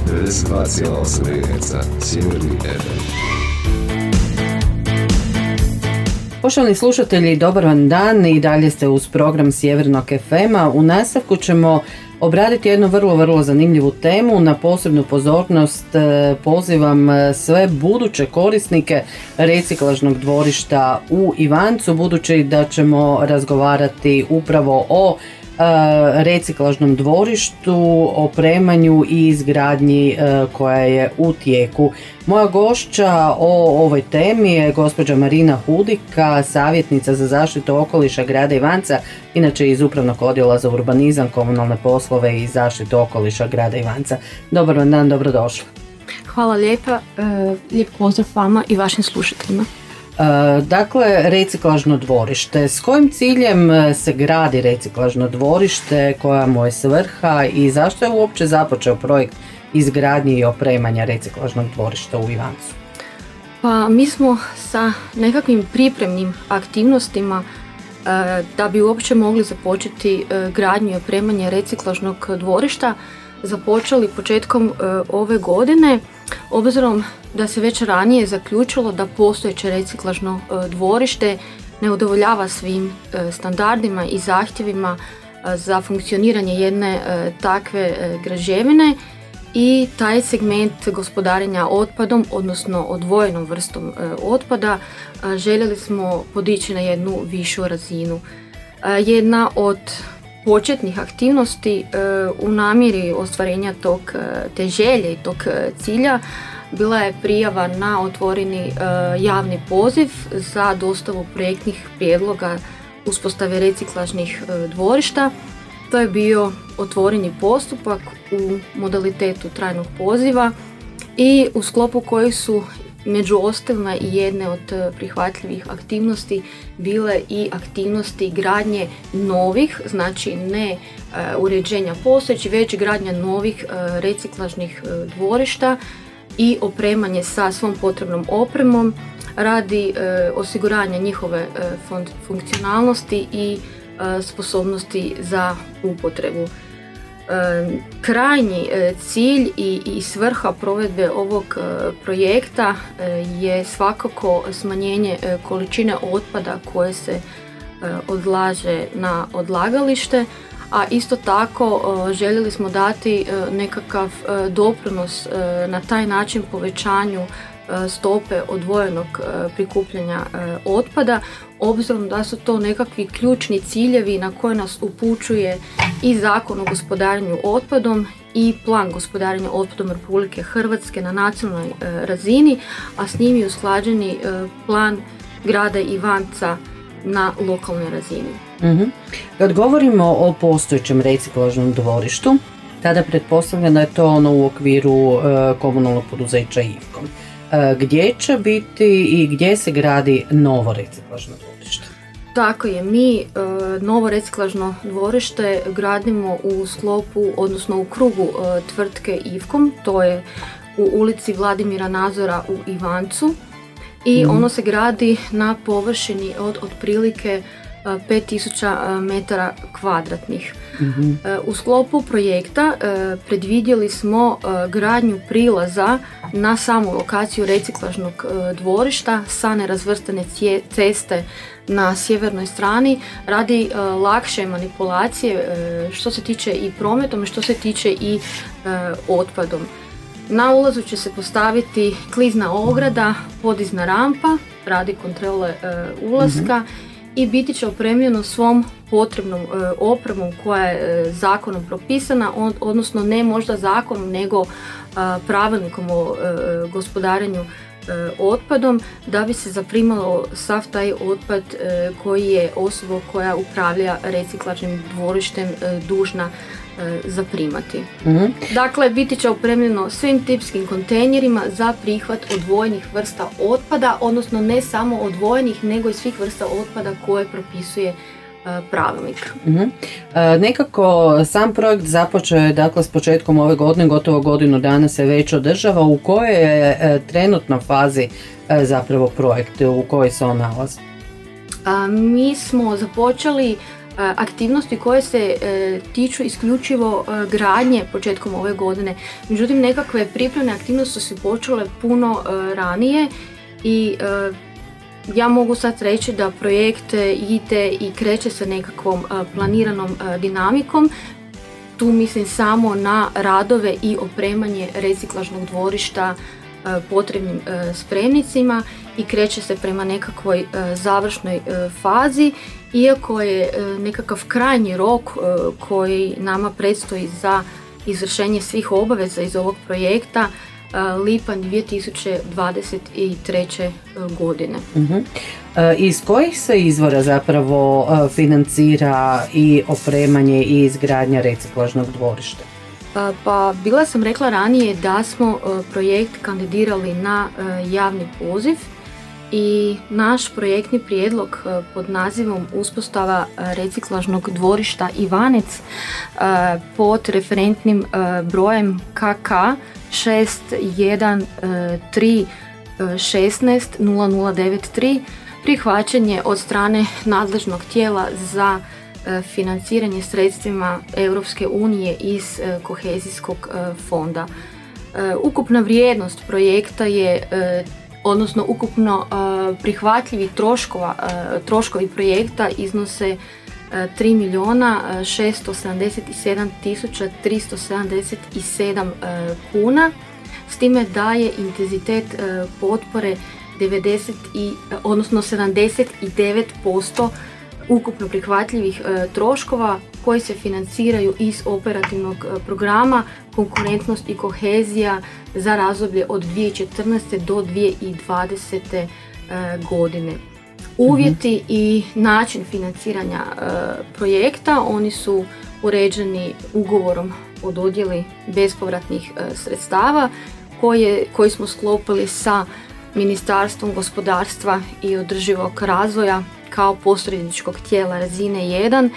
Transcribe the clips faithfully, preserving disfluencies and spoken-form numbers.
devedeset dva zarez osam megaherca Sjeverni ef em. Poštovani slušatelji, dobar vam dan i dalje ste uz program Sjevernog ef ema. U nastavku ćemo obraditi jednu vrlo, vrlo zanimljivu temu. Na posebnu pozornost pozivam sve buduće korisnike reciklažnog dvorišta u Ivancu, budući da ćemo razgovarati upravo o reciklažnom dvorištu, opremanju i izgradnji koja je u tijeku. Moja gošća o ovoj temi je gospođa Marina Hudika, savjetnica za zaštitu okoliša grada Ivanca, inače iz Upravnog odjela za urbanizam, komunalne poslove i zaštitu okoliša grada Ivanca. Dobar vam dan, dobrodošli. Hvala lijepa, lijep pozdrav vama i vašim slušateljima. Dakle, reciklažno dvorište. S kojim ciljem se gradi reciklažno dvorište, koja mu je svrha i zašto je uopće započeo projekt izgradnje i opremanja reciklažnog dvorišta u Ivancu? Pa mi smo sa nekakvim pripremnim aktivnostima da bi uopće mogli započeti gradnju i opremanje reciklažnog dvorišta započeli početkom ove godine, obzirom da se već ranije zaključilo da postojeće reciklažno dvorište ne udovoljava svim standardima i zahtjevima za funkcioniranje jedne takve građevine i taj segment gospodarenja otpadom, odnosno odvojenom vrstom otpada, željeli smo podići na jednu višu razinu. Jedna od početnih aktivnosti u namjeri ostvarenja tog, te želje i tog cilja bila je prijava na otvoreni javni poziv za dostavu projektnih prijedloga uspostave reciklažnih dvorišta. To je bio otvoreni postupak u modalitetu trajnog poziva i u sklopu kojih su među ostalima i jedne od prihvatljivih aktivnosti bile i aktivnosti gradnje novih, znači ne uređenja postojećih, već gradnja novih reciklažnih dvorišta i opremanje sa svom potrebnom opremom radi osiguranja njihove funkcionalnosti i sposobnosti za upotrebu. Krajnji cilj i, i svrha provedbe ovog projekta je svakako smanjenje količine otpada koje se odlaže na odlagalište, a isto tako željeli smo dati nekakav doprinos na taj način povećanju stope odvojenog prikupljanja otpada, obzirom da su to nekakvi ključni ciljevi na koje nas upućuje i Zakon o gospodarenju otpadom i plan gospodarenja otpadom Republike Hrvatske na nacionalnoj razini, a s njim je usklađeni plan grada Ivanca na lokalnoj razini. Uh-huh. Kad govorimo o postojećem reciklažnom dvorištu, tada pretpostavljam da je to ono u okviru uh, komunalnog poduzeća Ivkom. Uh, gdje će biti i gdje se gradi novo reciklažno dvorište? Tako je, mi uh, novo reciklažno dvorište gradimo u sklopu, odnosno u krugu uh, tvrtke Ivkom, to je u ulici Vladimira Nazora u Ivancu i mm. ono se gradi na površini od otprilike pet tisuća metara kvadratnih. Mm-hmm. U sklopu projekta predvidjeli smo gradnju prilaza na samu lokaciju reciklažnog dvorišta sa nerazvrstane ceste na sjevernoj strani radi lakše manipulacije što se tiče i prometom, što se tiče i otpadom. Na ulazu će se postaviti klizna ograda, podizna rampa radi kontrole ulaska, mm-hmm. i biti će opremljeno svom potrebnom e, opremom koja je e, zakonom propisana, on, odnosno ne možda zakonom nego a, pravilnikom o e, gospodarenju e, otpadom, da bi se zaprimalo sav taj otpad e, koji je osoba koja upravlja reciklažnim dvorištem e, dužna e, zaprimati. Mm-hmm. Dakle, biti će opremljeno svim tipskim kontejnerima za prihvat odvojenih vrsta otpada, odnosno ne samo odvojenih, nego i svih vrsta otpada koje propisuje pravilnik. Mm-hmm. E, nekako sam projekt započeo je dakle s početkom ove godine, gotovo godinu dana se već održava. U kojoj je e, trenutno fazi e, zapravo projekt, u kojoj se on nalazi? A, mi smo započeli aktivnosti koje se tiču isključivo gradnje početkom ove godine. Međutim, nekakve pripremne aktivnosti su počele puno ranije i ja mogu sad reći da projekt ide i kreće sa nekakvom planiranom dinamikom. Tu mislim samo na radove i opremanje reciklažnog dvorišta potrebnim spremnicima i kreće se prema nekakvoj završnoj fazi, iako je nekakav krajnji rok koji nama predstoji za izvršenje svih obaveza iz ovog projekta lipanj dvije tisuće dvadeset treće. godine. Uh-huh. E, iz kojih se izvora zapravo e, financira i opremanje i izgradnja reciklažnog dvorišta? Pa, pa bila sam rekla ranije da smo e, projekt kandidirali na e, javni poziv i naš projektni prijedlog e, pod nazivom uspostava reciklažnog dvorišta Ivanec e, pod referentnim e, brojem K K šest jedan tri šesnaest nula nula devet tri prihvaćen je od strane nadležnog tijela za financiranje sredstvima Europske unije iz kohezijskog fonda. Ukupna vrijednost projekta je, odnosno ukupno prihvatljivi troškova, troškovi projekta iznose tri milijuna šesto sedamdeset sedam tisuća tristo sedamdeset sedam kuna, s time da je intenzitet potpore devedeset i, odnosno sedamdeset devet posto ukupno prihvatljivih troškova koji se financiraju iz operativnog programa Konkurentnost i kohezija za razdoblje od dvije tisuće četrnaeste do dvije tisuće dvadesete godine. Uvjeti i način financiranja e, projekta, oni su uređeni ugovorom o dodjeli bespovratnih e, sredstava koje, koji smo sklopili sa Ministarstvom gospodarstva i održivog razvoja kao posredničkog tijela razine jedan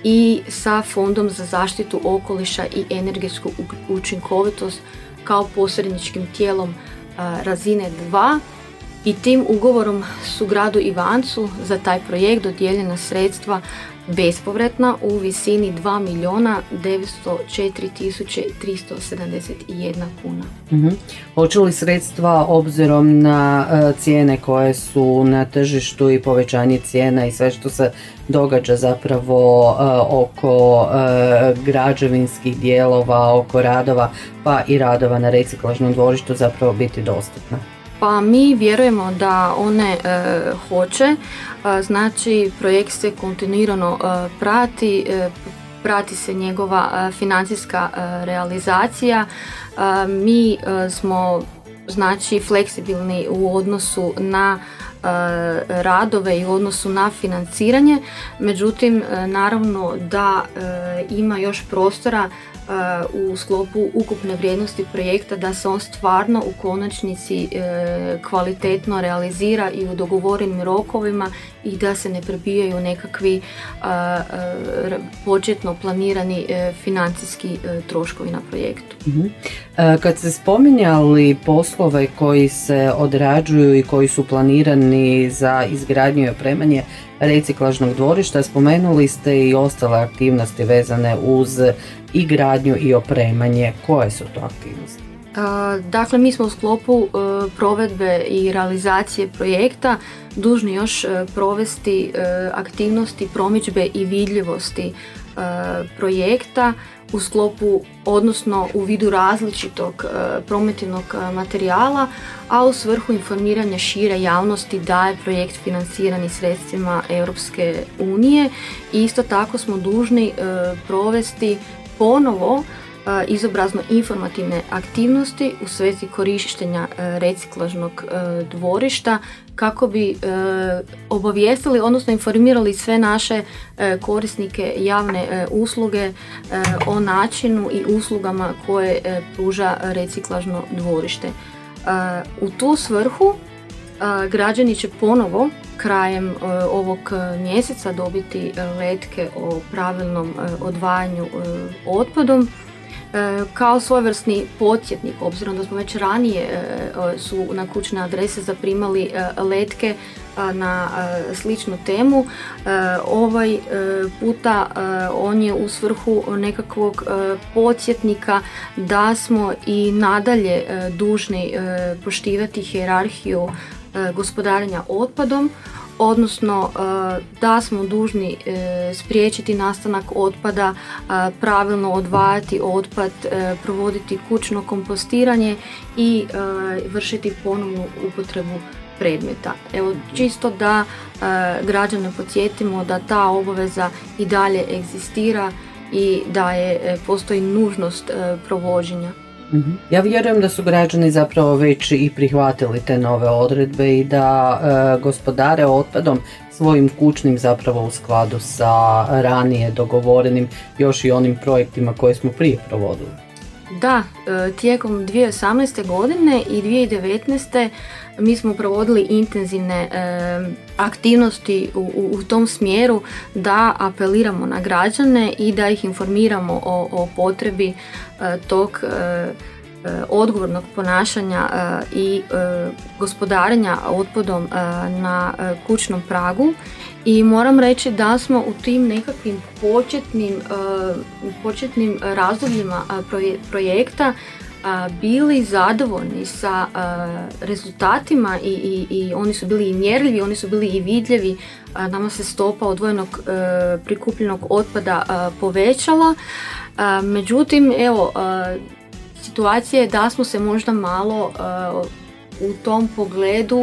i sa Fondom za zaštitu okoliša i energetsku učinkovitost kao posredničkim tijelom e, razine dva. I tim ugovorom su gradu Ivancu za taj projekt dodijeljena sredstva bespovratna u visini dva milijuna devetsto četiri tisuće tristo sedamdeset jedna kuna. Uh-huh. Hoće li sredstva obzirom na uh, cijene koje su na tržištu i povećanje cijena i sve što se događa zapravo uh, oko uh, građevinskih dijelova, oko radova pa i radova na reciklažnom dvorištu zapravo biti dostatna? Pa mi vjerujemo da one e, hoće, e, znači projekt se kontinuirano e, prati, e, prati se njegova e, financijska e, realizacija. E, mi e, smo znači fleksibilni u odnosu na e, radove i u odnosu na financiranje, međutim e, naravno da e, ima još prostora u sklopu ukupne vrijednosti projekta da se on stvarno u konačnici e, kvalitetno realizira i u dogovorenim rokovima i da se ne prebijaju nekakvi a, a, početno planirani e, financijski e, troškovi na projektu. Uh-huh. E, kad ste spominjali poslove koji se odrađuju i koji su planirani za izgradnju i opremanje reciklažnog dvorišta, spomenuli ste i ostale aktivnosti vezane uz i gradnju i opremanje. Koje su to aktivnosti? Dakle, mi smo u sklopu provedbe i realizacije projekta dužni još provesti aktivnosti promidžbe i vidljivosti projekta u sklopu, odnosno u vidu različitog promotivnog materijala, a u svrhu informiranja šire javnosti da je projekt financiran i sredstvima Europske unije. I isto tako smo dužni provesti ponovo izobrazno informativne aktivnosti u svezi korištenja reciklažnog dvorišta kako bi obavijestili, odnosno informirali sve naše korisnike javne usluge o načinu i uslugama koje pruža reciklažno dvorište. U tu svrhu građani će ponovo krajem ovog mjeseca dobiti letke o pravilnom odvajanju otpadom. kao svojevrsni podsjetnik, obzirom da smo već ranije su na kućne adrese zaprimali letke na sličnu temu. Ovaj puta on je u svrhu nekakvog podsjetnika da smo i nadalje dužni poštivati hijerarhiju gospodarenja otpadom, odnosno da smo dužni spriječiti nastanak otpada, pravilno odvajati otpad, provoditi kućno kompostiranje i vršiti ponovnu upotrebu predmeta. Evo, čisto da građane podsjetimo da ta obaveza i dalje egzistira i da je postoji nužnost provođenja. Ja vjerujem da su građani zapravo već i prihvatili te nove odredbe i da e, gospodare otpadom svojim kućnim zapravo u skladu sa ranije dogovorenim još i onim projektima koje smo prije provodili. Da, tijekom dvije tisuće osamnaeste. godine i dvije tisuće devetnaeste. mi smo provodili intenzivne e, aktivnosti u, u, u tom smjeru da apeliramo na građane i da ih informiramo o, o potrebi e, tog e, odgovornog ponašanja e, i e, gospodarenja otpadom e, na e, kućnom pragu. I moram reći da smo u tim nekakvim početnim, uh, početnim razdobljima proje, projekta uh, bili zadovoljni sa uh, rezultatima i, i, i oni su bili i mjerljivi, oni su bili i vidljivi. Uh, nama se stopa odvojenog uh, prikupljenog otpada uh, povećala. Uh, međutim, evo, uh, situacija je da smo se možda malo uh, u tom pogledu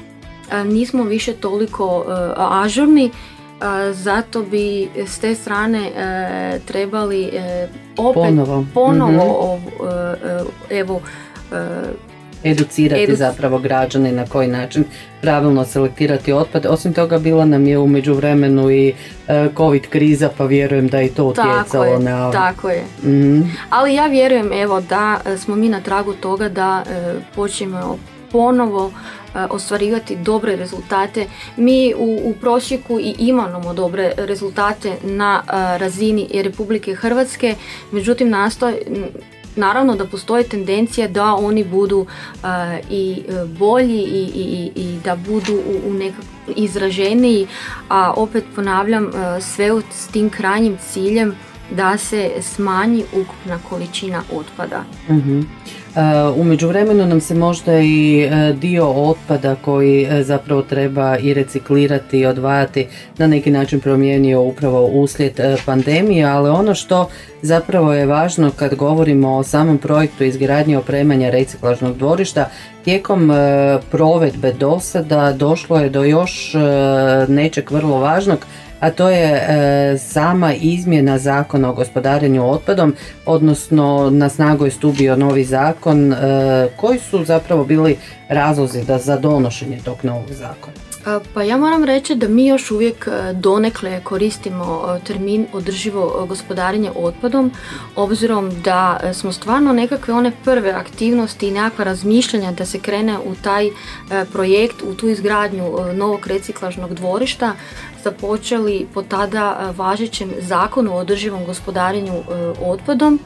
nismo više toliko uh, ažurni, uh, zato bi s te strane uh, trebali uh, opet ponovo, ponovo mm-hmm. uh, uh, evo uh, educirati edu... zapravo građane na koji način pravilno selektirati otpad. Osim toga bila nam je u međuvremenu i uh, COVID kriza, pa vjerujem da je i to utjecalo tako je, na... Tako je. Mm-hmm. Ali ja vjerujem evo da smo mi na tragu toga da uh, počnemo ponovo ostvarivati dobre rezultate. Mi u, u prosjeku i imamo dobre rezultate na a, razini Republike Hrvatske, međutim nastoj, naravno da postoji tendencija da oni budu a, i bolji i, i, i da budu u, u nekak izraženiji, a opet ponavljam a, sve s tim krajnjim ciljem da se smanji ukupna količina otpada. Mm-hmm. Uh, u međuvremenu nam se možda i uh, dio otpada koji uh, zapravo treba i reciklirati i odvajati na neki način promijenio upravo uslijed uh, pandemije, ali ono što zapravo je važno kad govorimo o samom projektu izgradnje opremanja reciklažnog dvorišta, tijekom uh, provedbe do sada došlo je do još uh, nečeg vrlo važnog, a to je e, sama izmjena zakona o gospodarenju otpadom, odnosno na snagu je stupio novi zakon. E, koji su zapravo bili razlozi da za donošenje tog novog zakona? Pa ja moram reći da mi još uvijek donekle koristimo termin održivo gospodarenje otpadom, obzirom da smo stvarno nekakve one prve aktivnosti i nekakva razmišljanja da se krene u taj projekt, u tu izgradnju novog reciklažnog dvorišta započeli po tada važećem zakonu o održivom gospodarenju otpadom.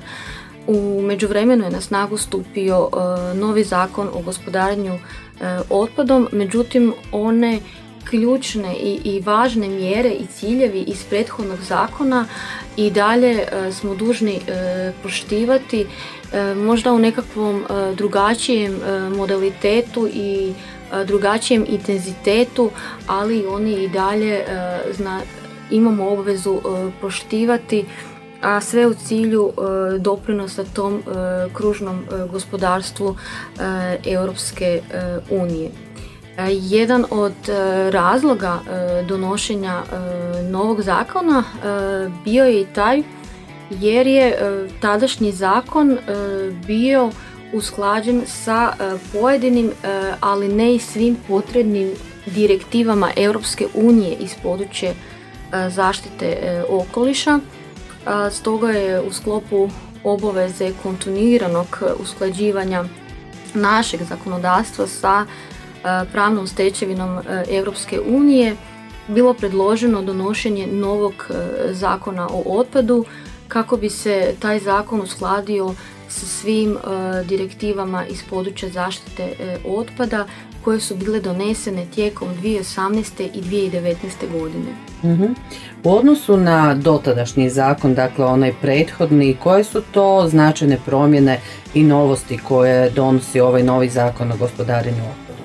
U međuvremenu je na snagu stupio novi zakon o gospodarenju otpadom, međutim one ključne i, i važne mjere i ciljevi iz prethodnog zakona i dalje e, smo dužni e, poštivati, e, možda u nekakvom e, drugačijem e, modalitetu i e, drugačijem intenzitetu, ali oni i dalje e, zna, imamo obvezu e, poštivati, a sve u cilju e, doprinosa tom e, kružnom e, gospodarstvu e, Europske e, unije. E, jedan od e, razloga e, donošenja e, novog zakona e, bio je i taj jer je e, tadašnji zakon e, bio usklađen sa e, pojedinim, e, ali ne i svim potrebnim direktivama Europske unije iz područja e, zaštite e, okoliša. Stoga je u sklopu obaveze kontinuiranog usklađivanja našeg zakonodavstva sa pravnom stečevinom Europske unije bilo predloženo donošenje novog zakona o otpadu kako bi se taj zakon uskladio sa svim direktivama iz područja zaštite otpada koje su bile donesene tijekom dvije tisuće osamnaeste i dvije tisuće devetnaeste godine. Uh-huh. U odnosu na dotadašnji zakon, dakle onaj prethodni, koje su to značajne promjene i novosti koje donosi ovaj novi zakon o gospodarenju otpadom?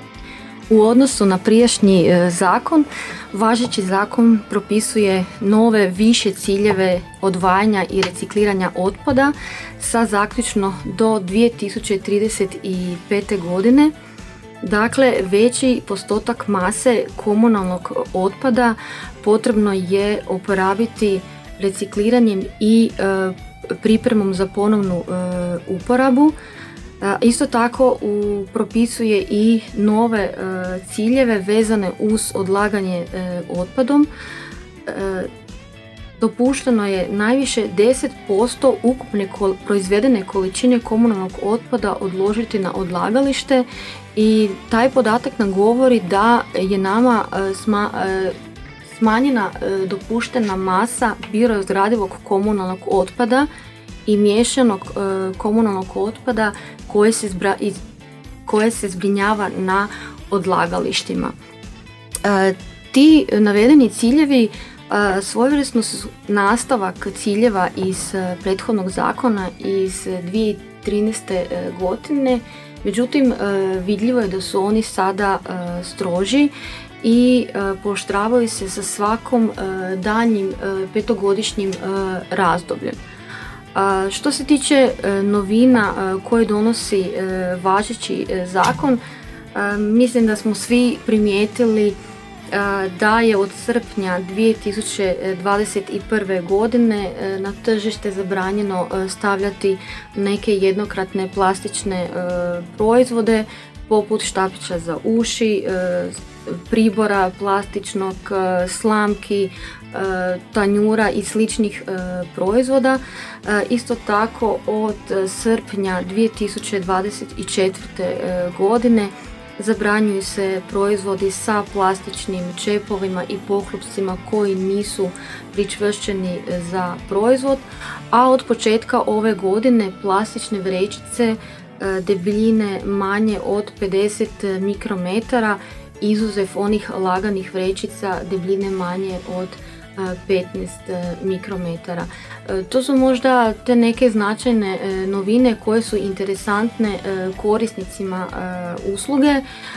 U odnosu na prijašnji e, zakon, važeći zakon propisuje nove više ciljeve odvajanja i recikliranja otpada sa zaključno do dvije tisuće trideset pete. godine. Dakle, veći postotak mase komunalnog otpada potrebno je oporabiti recikliranjem i e, pripremom za ponovnu e, uporabu. E, isto tako u, propisuje i nove e, ciljeve vezane uz odlaganje e, otpadom. E, dopušteno je najviše deset posto ukupne kol- proizvedene količine komunalnog otpada odložiti na odlagalište i taj podatak nam govori da je nama e, sma, e, smanjena e, dopuštena masa biorazgradivog komunalnog otpada i miješanog e, komunalnog otpada koje se, zbra, iz, koje se zbrinjava na odlagalištima. E, ti navedeni ciljevi e, svojevrsno su nastavak ciljeva iz e, prethodnog zakona iz dvije tisuće trinaeste. godine, međutim vidljivo je da su oni sada e, stroži i e, pooštravaju se sa svakom e, daljnjim e, petogodišnjim e, razdobljem. A, što se tiče e, novina e, koje donosi e, važeći e, zakon, e, mislim da smo svi primijetili e, da je od srpnja dvije tisuće dvadeset prve. godine e, na tržište zabranjeno e, stavljati neke jednokratne plastične e, proizvode poput štapića za uši, e, pribora plastičnog, e, slamki, tanjura i sličnih e, proizvoda. E, isto tako od srpnja dvije tisuće dvadeset četvrte. E, godine zabranjuju se proizvodi sa plastičnim čepovima i poklopcima koji nisu pričvršćeni za proizvod, a od početka ove godine plastične vrećice e, debljine manje od pedeset mikrometara, izuzev onih laganih vrećica debljine manje od petnaest mikrometara. To su možda te neke značajne novine koje su interesantne korisnicima usluge.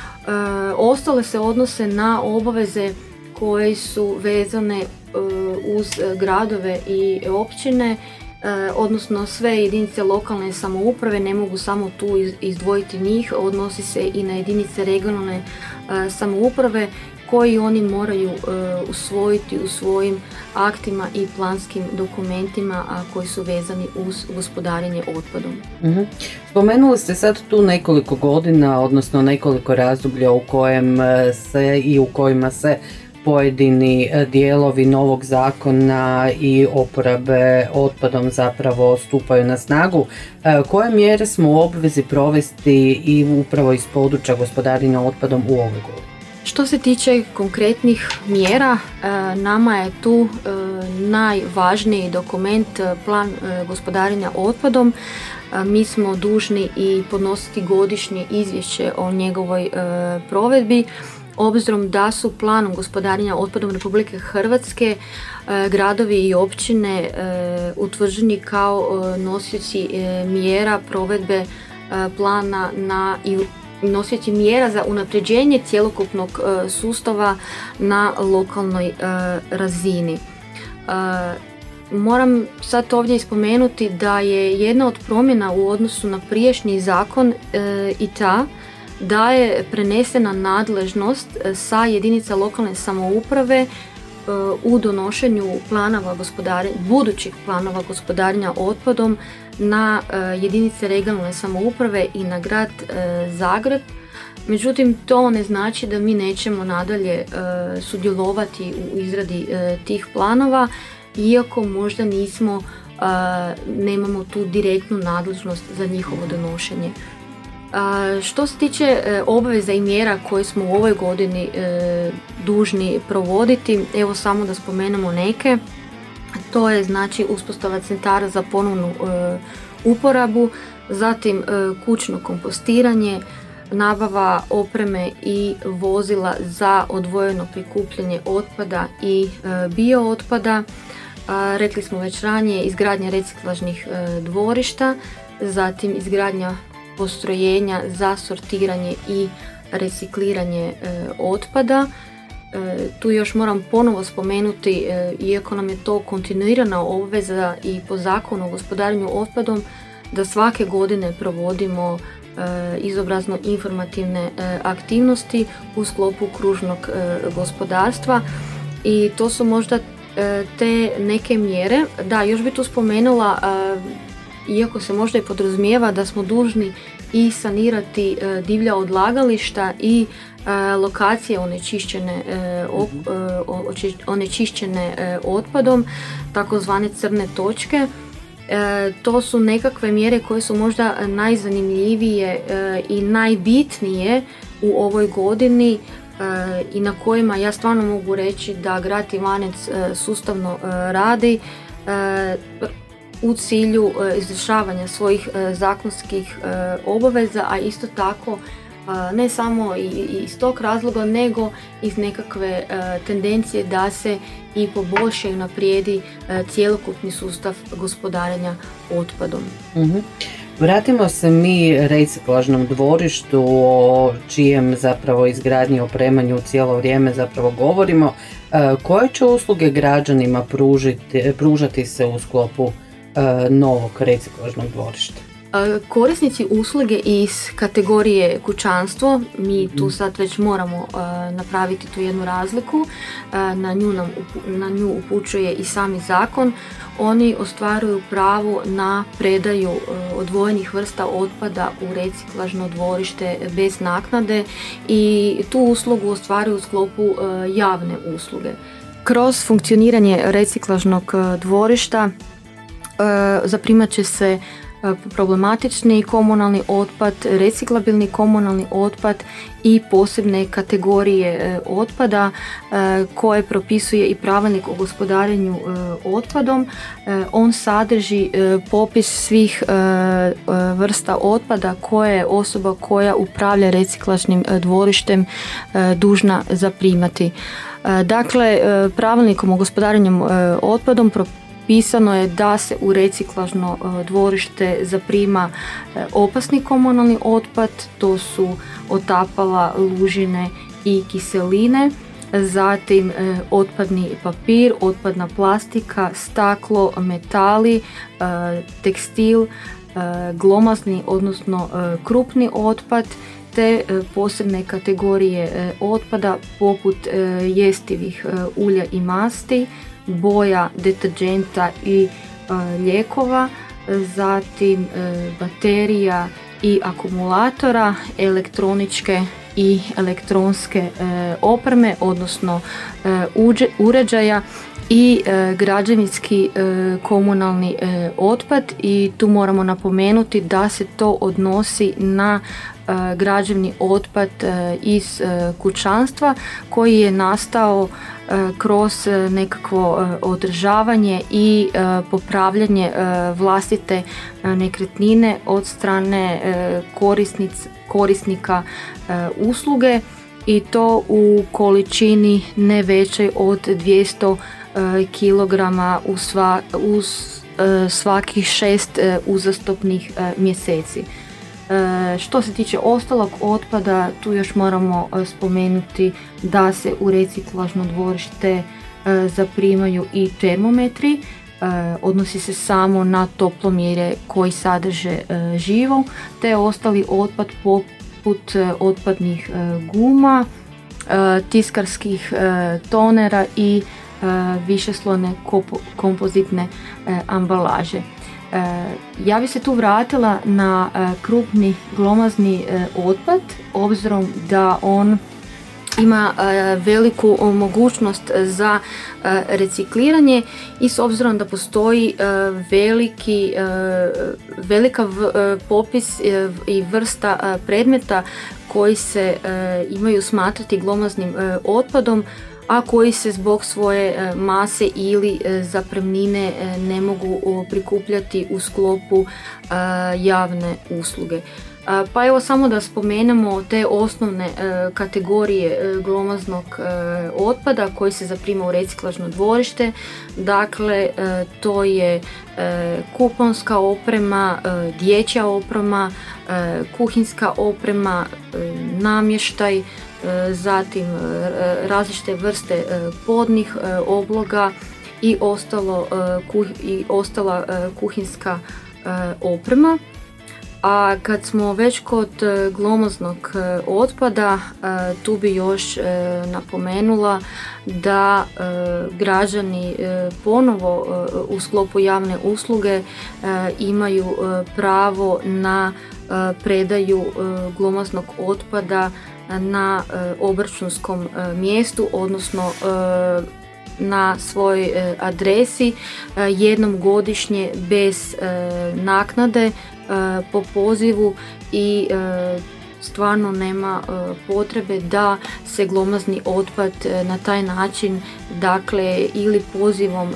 Ostale se odnose na obaveze koje su vezane uz gradove i općine, odnosno sve jedinice lokalne samouprave, ne mogu samo tu izdvojiti njih, odnosi se i na jedinice regionalne samouprave koji oni moraju uh, usvojiti u svojim aktima i planskim dokumentima, a koji su vezani uz gospodarenje otpadom. Uh-huh. Spomenuli ste sad tu nekoliko godina, odnosno nekoliko razdoblja u kojem se i u kojima se pojedini dijelovi novog zakona i oporabe otpadom zapravo stupaju na snagu. Koje mjere smo u obvezi provesti i upravo iz područja gospodarenja otpadom u ovoj godini? Što se tiče konkretnih mjera, nama je tu najvažniji dokument plan gospodarenja otpadom. Mi smo dužni i podnositi godišnje izvješće o njegovoj provedbi, obzirom da su planom gospodarenja otpadom Republike Hrvatske gradovi i općine utvrđeni kao nosioci mjera provedbe plana na i nosioci mjera za unapređenje cjelokupnog e, sustava na lokalnoj e, razini. E, moram sad ovdje ispomenuti da je jedna od promjena u odnosu na prijašnji zakon e, i ta da je prenesena nadležnost sa jedinica lokalne samouprave e, u donošenju planova gospodarenja, budućih planova gospodarenja otpadom na e, jedinice regionalne samouprave i na grad e, Zagreb. Međutim, to ne znači da mi nećemo nadalje e, sudjelovati u izradi e, tih planova, iako možda nismo, e, nemamo tu direktnu nadležnost za njihovo donošenje. E, što se tiče e, obaveza i mjera koje smo u ovoj godini e, dužni provoditi, evo samo da spomenemo neke. To je znači uspostava centara za ponovnu e, uporabu, zatim e, kućno kompostiranje, nabava opreme i vozila za odvojeno prikupljanje otpada i e, biootpada. A, rekli smo već ranije, izgradnja reciklažnih e, dvorišta, zatim izgradnja postrojenja za sortiranje i recikliranje e, otpada. E, tu još moram ponovo spomenuti, e, iako nam je to kontinuirana obveza i po zakonu o gospodarenju otpadom, da svake godine provodimo e, izobrazno informativne e, aktivnosti u sklopu kružnog e, gospodarstva i to su možda e, te neke mjere. Da, još bi tu spomenula, e, iako se možda i podrazumijeva da smo dužni i sanirati e, divlja odlagališta i e, lokacije onečišćene, e, op, e, onečišćene e, otpadom, takozvane crne točke. E, to su nekakve mjere koje su možda najzanimljivije e, i najbitnije u ovoj godini e, i na kojima ja stvarno mogu reći da grad Ivanec e, sustavno e, radi e, u cilju e, izvršavanja svojih e, zakonskih e, obaveza, a isto tako e, ne samo i, i iz tog razloga, nego iz nekakve e, tendencije da se i poboljša i unaprijedi e, cjelokupni sustav gospodarenja otpadom. Uh-huh. Vratimo se mi reciklažnom dvorištu, o čijem zapravo izgradnji i opremanju cijelo vrijeme zapravo govorimo. E, koje će usluge građanima pružiti, pružati se u sklopu e, novog reciklažnog dvorišta? Korisnici usluge iz kategorije kućanstvo, mi tu sad već moramo uh, napraviti tu jednu razliku, uh, na, nju nam, na nju upućuje i sami zakon. Oni ostvaruju pravo na predaju uh, odvojenih vrsta otpada u reciklažno dvorište bez naknade i tu uslugu ostvaruju u sklopu uh, javne usluge. Kroz funkcioniranje reciklažnog uh, dvorišta uh, zaprimat će se problematični komunalni otpad, reciklabilni komunalni otpad i posebne kategorije e, otpada e, koje propisuje i pravilnik o gospodarenju e, otpadom. E, on sadrži e, popis svih e, vrsta otpada koje je osoba koja upravlja reciklažnim e, dvorištem e, dužna zaprimati. E, dakle, e, pravilnikom o gospodarenju e, otpadom propisuje Pisano je da se u reciklažno dvorište zaprima opasni komunalni otpad, to su otapala, lužine i kiseline, zatim otpadni papir, otpadna plastika, staklo, metali, tekstil, glomazni odnosno krupni otpad, te posebne kategorije otpada poput jestivih ulja i masti, boja, deterđenta i e, lijekova, zatim e, baterija i akumulatora, elektroničke i elektronske e, opreme, odnosno e, uđe, uređaja i e, građevinski e, komunalni e, otpad i tu moramo napomenuti da se to odnosi na e, građevni otpad e, iz e, kućanstva koji je nastao e, kroz nekakvo e, održavanje i e, popravljanje e, vlastite e, nekretnine od strane e, korisnic, korisnika e, usluge i to u količini ne većoj od dvjesto kilograma u sva, uz svakih šest uzastopnih mjeseci. Što se tiče ostalog otpada, tu još moramo spomenuti da se u reciklažno dvorište zaprimaju i termometri. Odnosi se samo na toplomjere koji sadrže živo, te ostali otpad poput otpadnih guma, tiskarskih tonera i višeslojne kompozitne ambalaže. Ja bi se tu vratila na krupni glomazni otpad, obzirom da on ima veliku mogućnost za recikliranje i s obzirom da postoji veliki, velika popis i vrsta predmeta koji se imaju smatrati glomaznim otpadom, a koji se zbog svoje mase ili zapremnine ne mogu prikupljati u sklopu javne usluge. Pa evo samo da spomenemo te osnovne kategorije glomaznog otpada koji se zaprima u reciklažno dvorište. Dakle, to je kuponska oprema, dječja oprema, kuhinska oprema, namještaj, zatim različite vrste podnih obloga i, ostalo, i ostala kuhinska oprema. A kad smo već kod glomaznog otpada, tu bi još napomenula da građani ponovo u sklopu javne usluge imaju pravo na predaju glomaznog otpada na obračunskom mjestu, odnosno na svojoj adresi jednom godišnje bez naknade po pozivu i stvarno nema potrebe da se glomazni otpad na taj način, dakle ili pozivom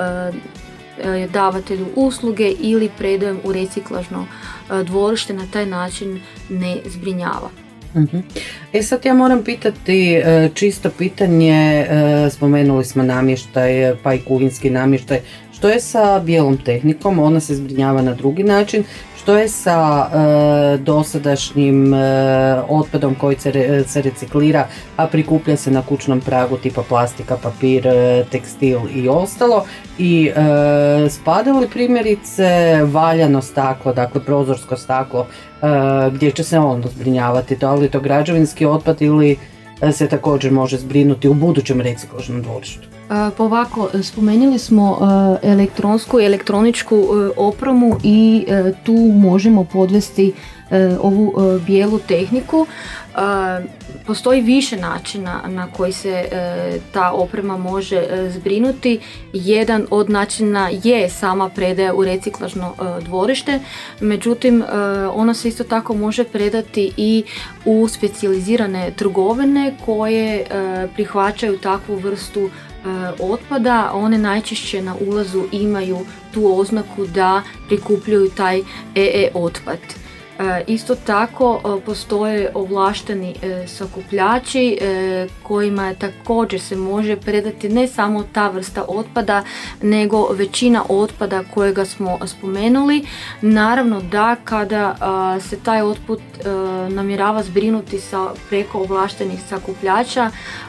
davatelju usluge ili predajom u reciklažno dvorište na taj način ne zbrinjava. Uh-huh. E sad ja moram pitati čisto pitanje, spomenuli smo namještaj pa i kuhinski namještaj, što je sa bijelom tehnikom, ona se zbrinjava na drugi način, što je sa e, dosadašnjim e, otpadom koji se, re, se reciklira, a prikuplja se na kućnom pragu tipa plastika, papir, e, tekstil i ostalo, i e, spada li primjerice valjano staklo, dakle prozorsko staklo, e, gdje će se ono zbrinjavati, da li je to građevinski otpad ili se također može zbrinuti u budućem reciklažnom dvorištu? Pa ovako, spomenuli smo elektronsku i elektroničku opremu i tu možemo podvesti ovu bijelu tehniku. Postoji više načina na koji se ta oprema može zbrinuti. Jedan od načina je sama predaja u reciklažno dvorište, međutim ona se isto tako može predati i u specijalizirane trgovine koje prihvaćaju takvu vrstu otpada. One najčešće na ulazu imaju tu oznaku da prikupljaju taj E E otpad. Isto tako postoje ovlašteni sakupljači kojima također se može predati ne samo ta vrsta otpada, nego većina otpada kojega smo spomenuli. Naravno da kada se taj otpad namjerava zbrinuti sa preko ovlaštenih sakupljača,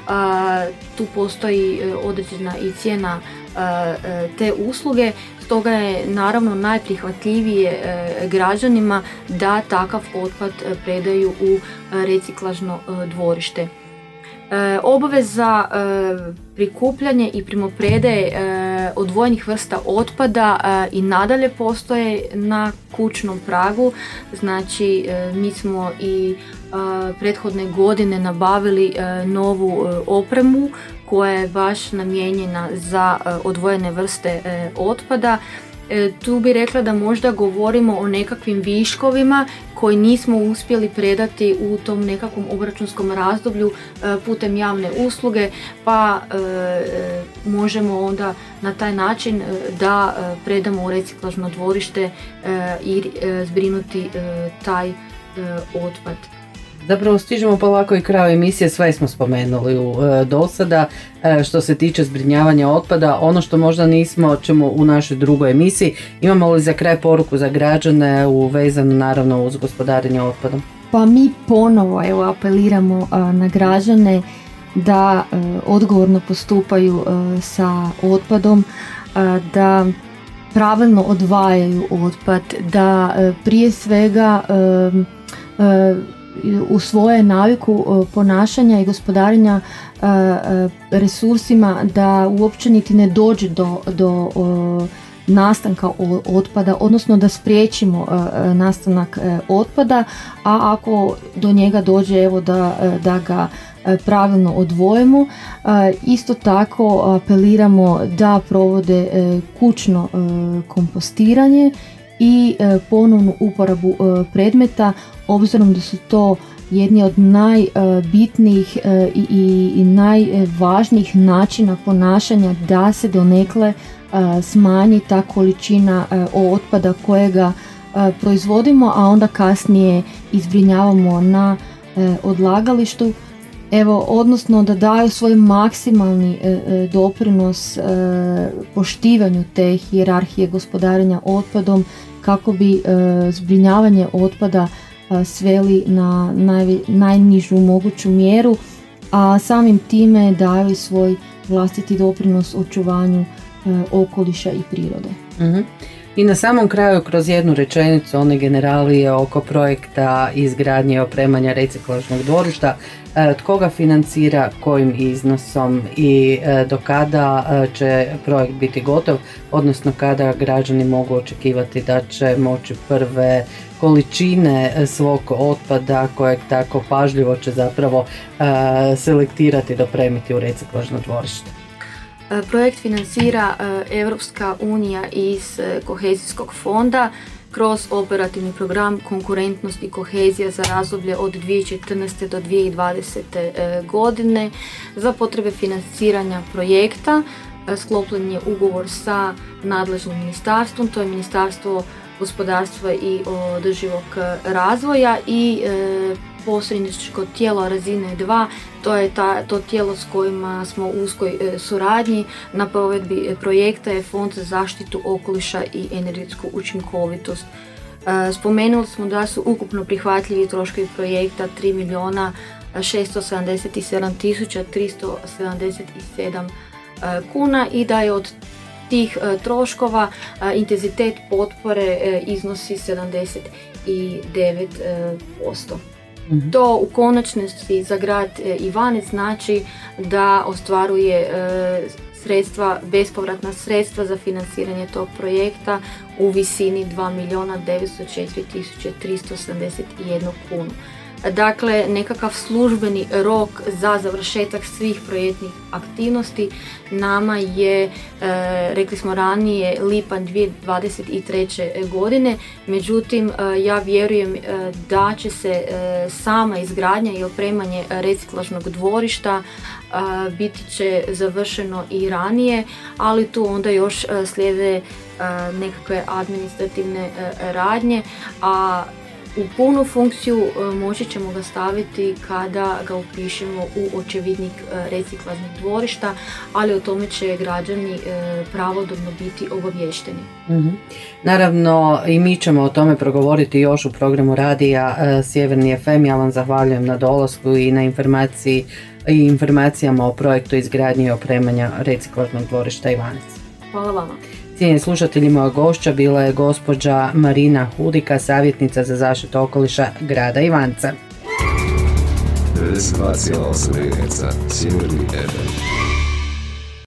tu postoji određena i cijena te usluge, stoga je naravno najprihvatljivije građanima da takav otpad predaju u reciklažno dvorište. Obaveza prikupljanje i primopredaje odvojenih vrsta otpada i nadalje postoje na kućnom pragu. Znači mi smo i prethodne godine nabavili novu opremu koja je baš namijenjena za odvojene vrste otpada. Tu bi rekla da možda govorimo o nekakvim viškovima koji nismo uspjeli predati u tom nekakvom obračunskom razdoblju putem javne usluge, pa možemo onda na taj način da predamo u reciklažno dvorište i zbrinuti taj otpad. Zapravo stižemo polako i kraju emisije, sve smo spomenuli u, e, do sada e, što se tiče zbrinjavanja otpada. Ono što možda nismo, ćemo u našoj drugoj emisiji. Imamo li za kraj poruku za građane uvezano naravno uz gospodarenje otpadom? Pa mi ponovo evo, apeliramo a, na građane da a, odgovorno postupaju a, sa otpadom, a, da pravilno odvajaju otpad, da a, prije svega a, a, u svoje naviku ponašanja i gospodarenja resursima da uopće niti ne dođe do, do nastanka otpada, odnosno da spriječimo nastanak otpada, a ako do njega dođe evo da, da ga pravilno odvojimo. Isto tako apeliramo da provode kućno kompostiranje i ponovnu uporabu predmeta, obzirom da su to jedni od najbitnijih i, i, i najvažnijih načina ponašanja da se donekle smanji ta količina otpada kojega proizvodimo, a onda kasnije izbrinjavamo na odlagalištu. Evo, odnosno da daju svoj maksimalni doprinos poštivanju te hijerarhije gospodarenja otpadom kako bi zbrinjavanje otpada sveli na naj, najnižu moguću mjeru, a samim time daju svoj vlastiti doprinos očuvanju e, okoliša i prirode. Mm-hmm. I na samom kraju, kroz jednu rečenicu, one generalije oko projekta izgradnje i opremanja reciklažnog dvorišta, e, tko ga financira, kojim iznosom i e, do kada e, će projekt biti gotov, odnosno kada građani mogu očekivati da će moći prve količine svog otpada kojeg tako pažljivo će zapravo e, selektirati, dopremiti u reciklažno dvorište. Projekt financira Europska unija iz kohezijskog fonda kroz operativni program Konkurentnost i kohezija za razdoblje od dvije tisuće četrnaeste do dvije tisuće dvadesete godine. Za potrebe financiranja projekta sklopljen je ugovor sa nadležnim ministarstvom, to je Ministarstvo gospodarstva i održivog razvoja, i e, posredničko tijelo razine dva, to je ta, to tijelo s kojima smo u uskoj e, suradnji na provedbi projekta je Fond za zaštitu okoliša i energetsku učinkovitost. E, spomenuli smo da su ukupno prihvatljivi troškovi projekta tri milijuna šesto sedamdeset sedam tisuća tristo sedamdeset sedam e, kuna i da je od tih e, troškova e, intenzitet potpore e, iznosi sedamdeset devet posto. Mm-hmm. To u konačnosti za grad e, Ivanec znači da ostvaruje e, sredstva, bespovratna sredstva za financiranje tog projekta u visini dva milijuna devetsto četiri tisuće tristo sedamdeset jedna kunu. Dakle, nekakav službeni rok za završetak svih projektnih aktivnosti nama je, e, rekli smo ranije, lipanj dvije tisuće dvadeset treće godine, međutim e, ja vjerujem e, da će se e, sama izgradnja i opremanje reciklažnog dvorišta e, biti će završeno i ranije, ali tu onda još e, slijede e, nekakve administrativne e, radnje, a u punu funkciju moći ćemo ga staviti kada ga upišemo u očevidnik reciklažnog dvorišta, ali o tome će građani pravodobno biti obaviješteni. Mm-hmm. Naravno, i mi ćemo o tome progovoriti još u programu radija Sjeverni ef em. Ja vam zahvaljujem na dolasku i na informaciji i informacijama o projektu izgradnje i opremanja reciklažnog dvorišta Ivanec. Hvala vama. Cijenjeni slušatelji, moja gošća bila je gospođa Marina Hudika, savjetnica za zaštitu okoliša grada Ivanca. devedeset dva zarez osam Sjeverni ef em.